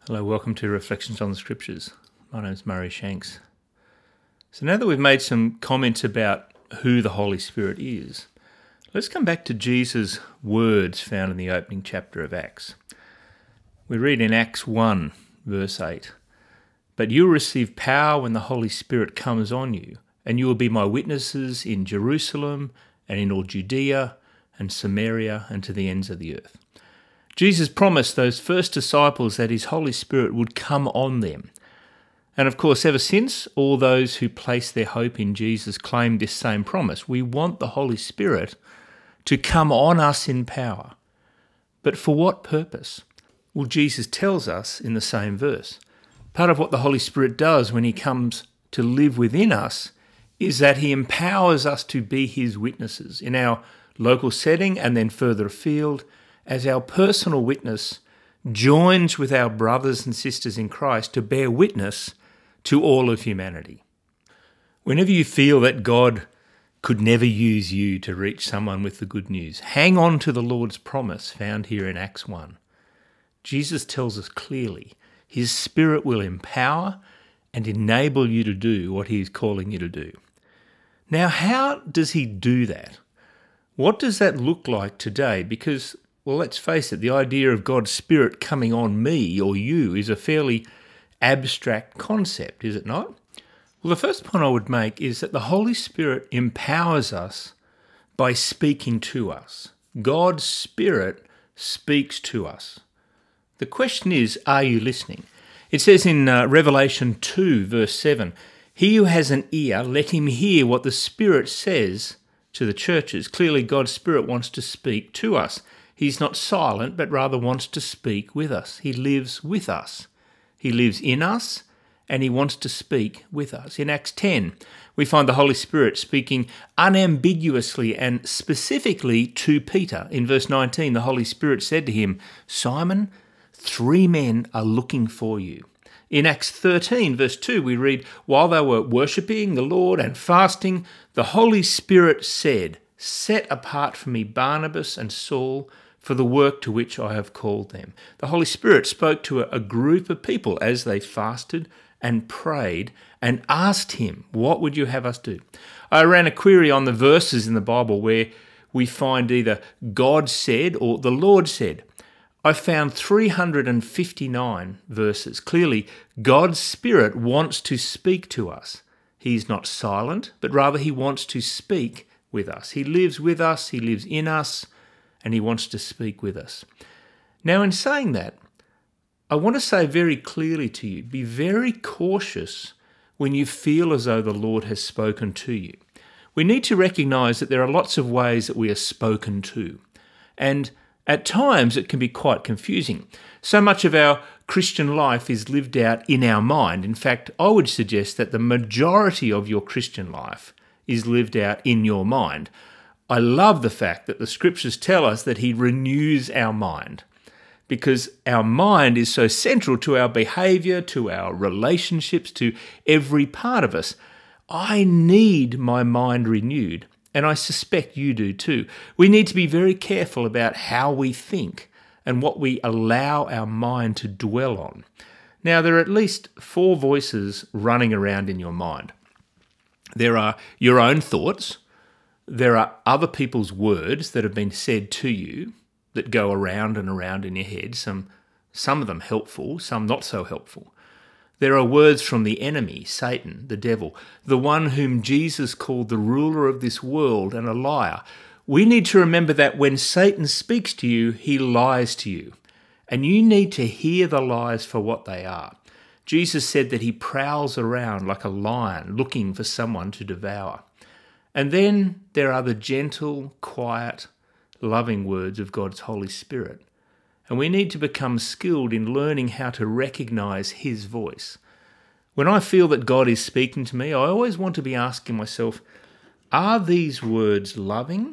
Hello, welcome to Reflections on the Scriptures. My name is Murray Shanks. So now that we've made some comments about who the Holy Spirit is, let's come back to Jesus' words found in the opening chapter of Acts. We read in Acts 1, verse 8, "But you will receive power when the Holy Spirit comes on you, and you will be my witnesses in Jerusalem and in all Judea and Samaria and to the ends of the earth." Jesus promised those first disciples that his Holy Spirit would come on them. And of course, ever since, all those who place their hope in Jesus claim this same promise. We want the Holy Spirit to come on us in power. But for what purpose? Well, Jesus tells us in the same verse. Part of what the Holy Spirit does when he comes to live within us is that he empowers us to be his witnesses in our local setting and then further afield, as our personal witness joins with our brothers and sisters in Christ to bear witness to all of humanity. Whenever you feel that God could never use you to reach someone with the good news, hang on to the Lord's promise found here in Acts 1. Jesus tells us clearly his Spirit will empower and enable you to do what he is calling you to do. Now, how does he do that? What does that look like today? Because, well, let's face it, the idea of God's Spirit coming on me or you is a fairly abstract concept, is it not? Well, the first point I would make is that the Holy Spirit empowers us by speaking to us. God's Spirit speaks to us. The question is, are you listening? It says in Revelation 2, verse 7, "He who has an ear, let him hear what the Spirit says to the churches." Clearly, God's Spirit wants to speak to us. He's not silent, but rather wants to speak with us. He lives with us. He lives in us, and he wants to speak with us. In Acts 10, we find the Holy Spirit speaking unambiguously and specifically to Peter. In verse 19, the Holy Spirit said to him, "Simon, 3 men are looking for you." In Acts 13, verse 2, we read, "While they were worshipping the Lord and fasting, the Holy Spirit said, 'Set apart for me Barnabas and Saul for the work to which I have called them.'" The Holy Spirit spoke to a group of people as they fasted and prayed and asked him, "What would you have us do?" I ran a query on the verses in the Bible where we find either God said or the Lord said. I found 359 verses. Clearly, God's Spirit wants to speak to us. He's not silent, but rather he wants to speak with us. He lives with us, he lives in us, and he wants to speak with us. Now, in saying that, I want to say very clearly to you, be very cautious when you feel as though the Lord has spoken to you. We need to recognise that there are lots of ways that we are spoken to, and at times it can be quite confusing. So much of our Christian life is lived out in our mind. In fact, I would suggest that the majority of your Christian life is lived out in your mind. I love the fact that the Scriptures tell us that he renews our mind, because our mind is so central to our behaviour, to our relationships, to every part of us. I need my mind renewed, and I suspect you do too. We need to be very careful about how we think and what we allow our mind to dwell on. Now, there are at least 4 voices running around in your mind. There are your own thoughts. There are other people's words that have been said to you that go around and around in your head, some of them helpful, some not so helpful. There are words from the enemy, Satan, the devil, the one whom Jesus called the ruler of this world and a liar. We need to remember that when Satan speaks to you, he lies to you, and you need to hear the lies for what they are. Jesus said that he prowls around like a lion looking for someone to devour. And then there are the gentle, quiet, loving words of God's Holy Spirit. And we need to become skilled in learning how to recognise his voice. When I feel that God is speaking to me, I always want to be asking myself, are these words loving,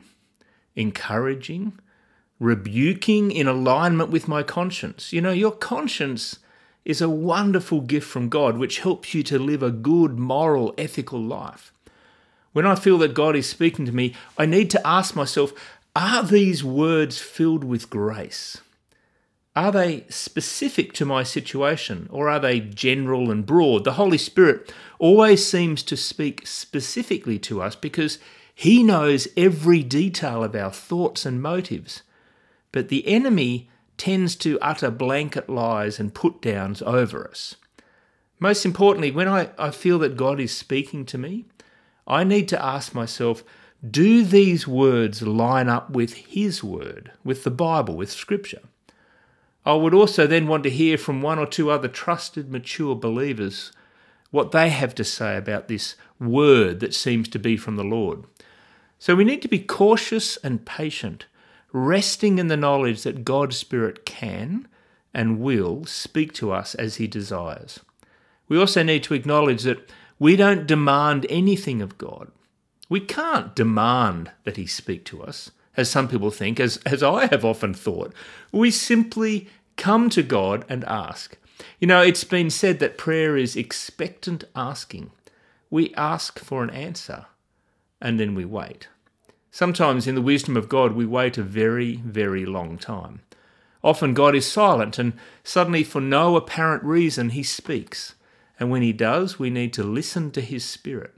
encouraging, rebuking, in alignment with my conscience? You know, your conscience is a wonderful gift from God which helps you to live a good, moral, ethical life. When I feel that God is speaking to me, I need to ask myself, are these words filled with grace? Are they specific to my situation, or are they general and broad? The Holy Spirit always seems to speak specifically to us because he knows every detail of our thoughts and motives. But the enemy tends to utter blanket lies and put-downs over us. Most importantly, when I feel that God is speaking to me, I need to ask myself, do these words line up with his word, with the Bible, with Scripture? I would also then want to hear from one or two other trusted, mature believers what they have to say about this word that seems to be from the Lord. So we need to be cautious and patient, resting in the knowledge that God's Spirit can and will speak to us as he desires. We also need to acknowledge that we don't demand anything of God. We can't demand that he speak to us, as some people think, as I have often thought. We simply come to God and ask. You know, it's been said that prayer is expectant asking. We ask for an answer, and then we wait. Sometimes in the wisdom of God, we wait a very, very long time. Often God is silent, and suddenly for no apparent reason he speaks. And when he does, we need to listen to his Spirit.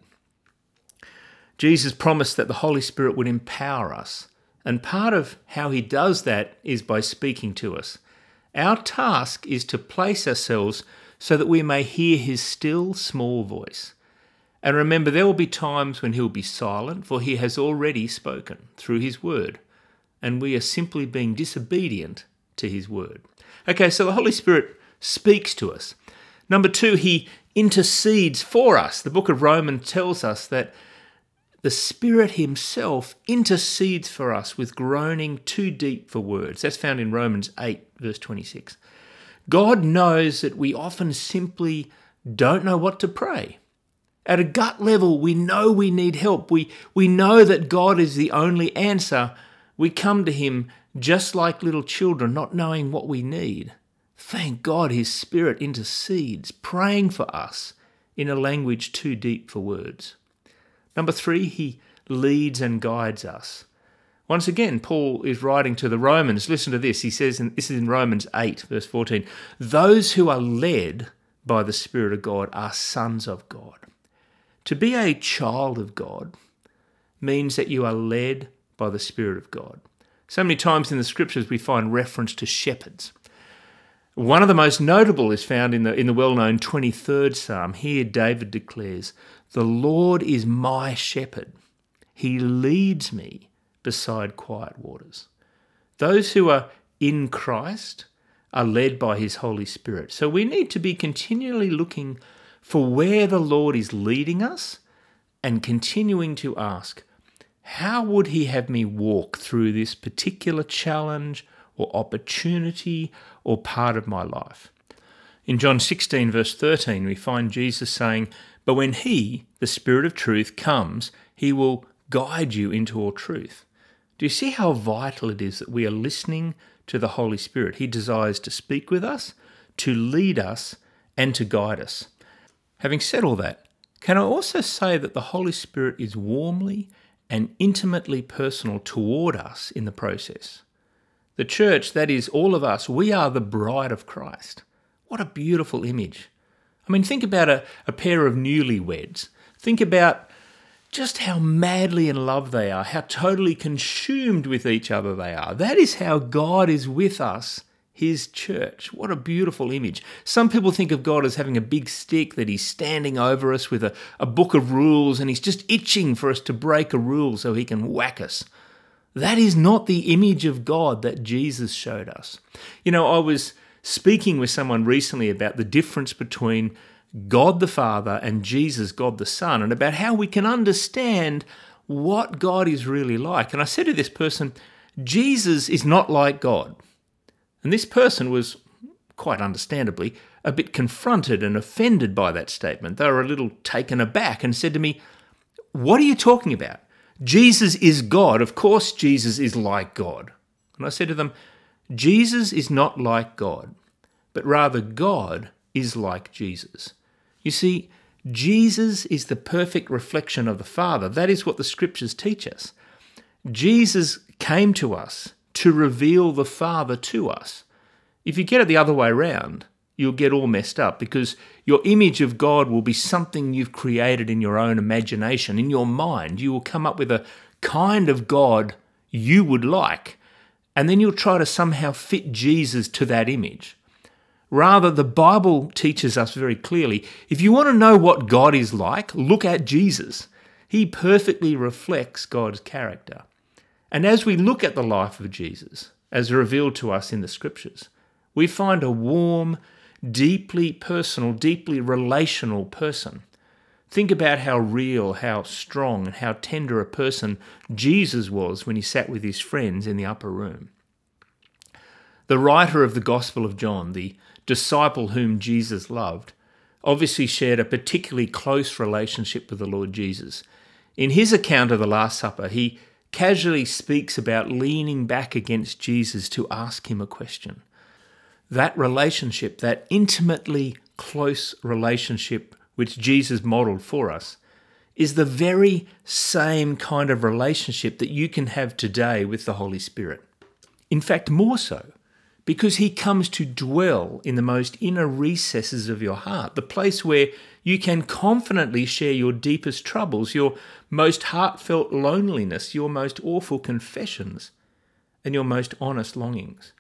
Jesus promised that the Holy Spirit would empower us, and part of how he does that is by speaking to us. Our task is to place ourselves so that we may hear his still, small voice. And remember, there will be times when he'll be silent, for he has already spoken through his word, and we are simply being disobedient to his word. Okay, so the Holy Spirit speaks to us. Number 2, he intercedes for us. The book of Romans tells us that the Spirit himself intercedes for us with groaning too deep for words. That's found in Romans 8, verse 26. God knows that we often simply don't know what to pray. At a gut level, we know we need help. We know that God is the only answer. We come to him just like little children, not knowing what we need. Thank God his Spirit intercedes, praying for us in a language too deep for words. Number 3, he leads and guides us. Once again, Paul is writing to the Romans. Listen to this. He says, and this is in Romans 8, verse 14, those who are led by the Spirit of God are sons of God. To be a child of God means that you are led by the Spirit of God. So many times in the Scriptures we find reference to shepherds. One of the most notable is found in the well-known 23rd Psalm. Here David declares, the Lord is my shepherd. He leads me beside quiet waters. Those who are in Christ are led by his Holy Spirit. So we need to be continually looking for where the Lord is leading us and continuing to ask, how would he have me walk through this particular challenge or opportunity or part of my life? In John 16, verse 13, we find Jesus saying, but when he, the Spirit of truth, comes, he will guide you into all truth. Do you see how vital it is that we are listening to the Holy Spirit? He desires to speak with us, to lead us, and to guide us. Having said all that, can I also say that the Holy Spirit is warmly and intimately personal toward us in the process? The church, that is all of us, we are the bride of Christ. What a beautiful image. I mean, think about a pair of newlyweds. Think about just how madly in love they are, how totally consumed with each other they are. That is how God is with us, his church. What a beautiful image. Some people think of God as having a big stick, that he's standing over us with a book of rules and he's just itching for us to break a rule so he can whack us. That is not the image of God that Jesus showed us. You know, I was speaking with someone recently about the difference between God the Father and Jesus, God the Son, and about how we can understand what God is really like. And I said to this person, Jesus is not like God. And this person was, quite understandably, a bit confronted and offended by that statement. They were a little taken aback and said to me, what are you talking about? Jesus is God. Of course Jesus is like God. And I said to them, Jesus is not like God, but rather God is like Jesus. You see, Jesus is the perfect reflection of the Father. That is what the Scriptures teach us. Jesus came to us to reveal the Father to us. If you get it the other way around, you'll get all messed up because your image of God will be something you've created in your own imagination, in your mind. You will come up with a kind of God you would like, and then you'll try to somehow fit Jesus to that image. Rather, the Bible teaches us very clearly, if you want to know what God is like, look at Jesus. He perfectly reflects God's character. And as we look at the life of Jesus, as revealed to us in the Scriptures, we find a warm, deeply personal, deeply relational person. Think about how real, how strong, and how tender a person Jesus was when he sat with his friends in the upper room. The writer of the Gospel of John, the disciple whom Jesus loved, obviously shared a particularly close relationship with the Lord Jesus. In his account of the Last Supper, he casually speaks about leaning back against Jesus to ask him a question. That relationship, that intimately close relationship which Jesus modelled for us, is the very same kind of relationship that you can have today with the Holy Spirit. In fact, more so, because he comes to dwell in the most inner recesses of your heart, the place where you can confidently share your deepest troubles, your most heartfelt loneliness, your most awful confessions, and your most honest longings.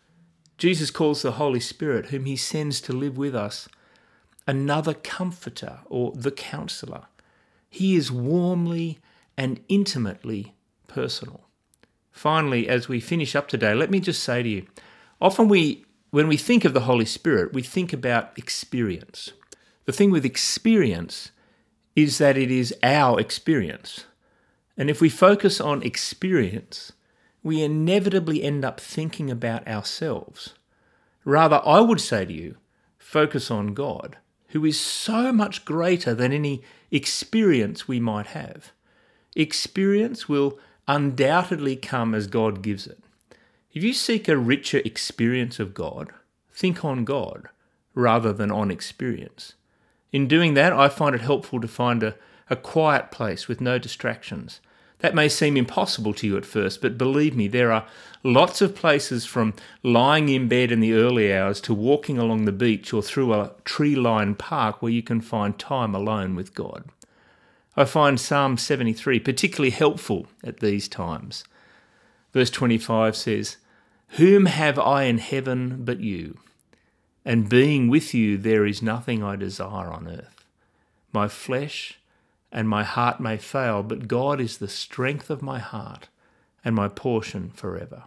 Jesus calls the Holy Spirit, whom he sends to live with us, another comforter or the counselor. He is warmly and intimately personal. Finally, as we finish up today, let me just say to you, often when we think of the Holy Spirit, we think about experience. The thing with experience is that it is our experience. And if we focus on experience, we inevitably end up thinking about ourselves. Rather, I would say to you, focus on God, who is so much greater than any experience we might have. Experience will undoubtedly come as God gives it. If you seek a richer experience of God, think on God rather than on experience. In doing that, I find it helpful to find a quiet place with no distractions. That may seem impossible to you at first, but believe me, there are lots of places from lying in bed in the early hours to walking along the beach or through a tree-lined park where you can find time alone with God. I find Psalm 73 particularly helpful at these times. Verse 25 says, "Whom have I in heaven but you? And being with you there is nothing I desire on earth. My flesh and my heart may fail, but God is the strength of my heart and my portion forever."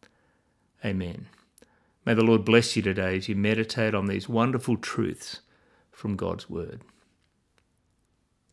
Amen. May the Lord bless you today as you meditate on these wonderful truths from God's Word.